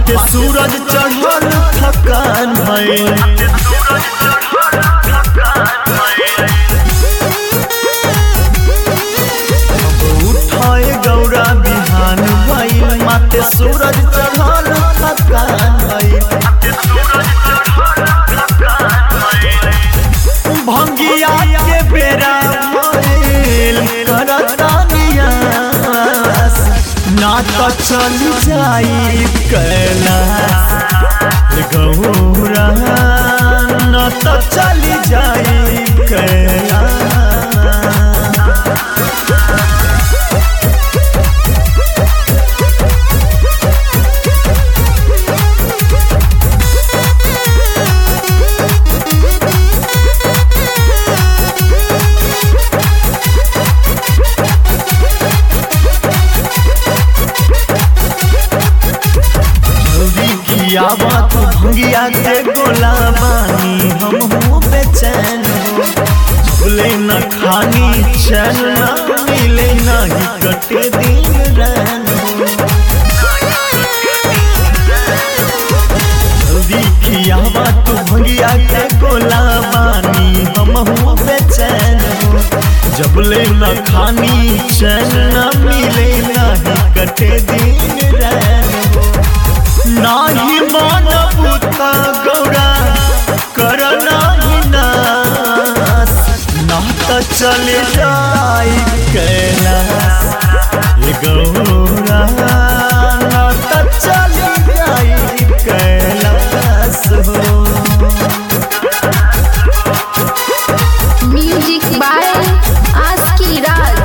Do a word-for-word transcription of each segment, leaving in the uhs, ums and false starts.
माथे सूरज चढ़ल थकान भइल उठाए गौरा बिहान भइल माथे सूरज चढ़ल थकान भइल भंगिया के बेरा भइल करता नियास ना तो चल जाई कैलाश गौरा ना तो चल जाई कैलाश। आवा तू भंगिया के गोला बानी हम हो बेचैन हो भूले न खानी चैन न मिले नहीं कटे दिन रैन हो जल्दी खियावा तू भंगिया के गोला बानी हम हो बेचैन हो जबले न खानी चैन न मिले नहीं कटे दिन रैन हो नाही मन पुता गौरा कर नाही नास ना तो चले जाई कैलाश गौरा ना तो चले जाई कैलाश हो। म्यूजिक बाय आस्की राज।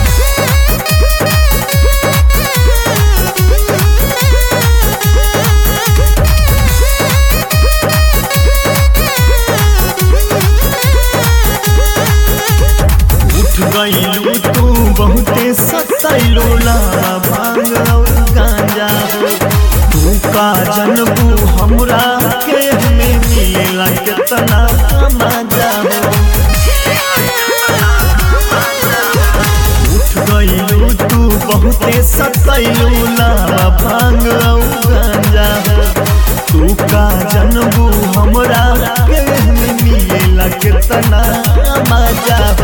गईलू तू बहुते सतैलो लावा भांग और गांजा हो तू का जनबू हमरा के हमें मिलेला कितना मजा हो उठ गईलू तू बहुते सतैलो लावा भांग और गांजा हो तू का जनबू हमरा के हमें मिलेला कितना मजा हो।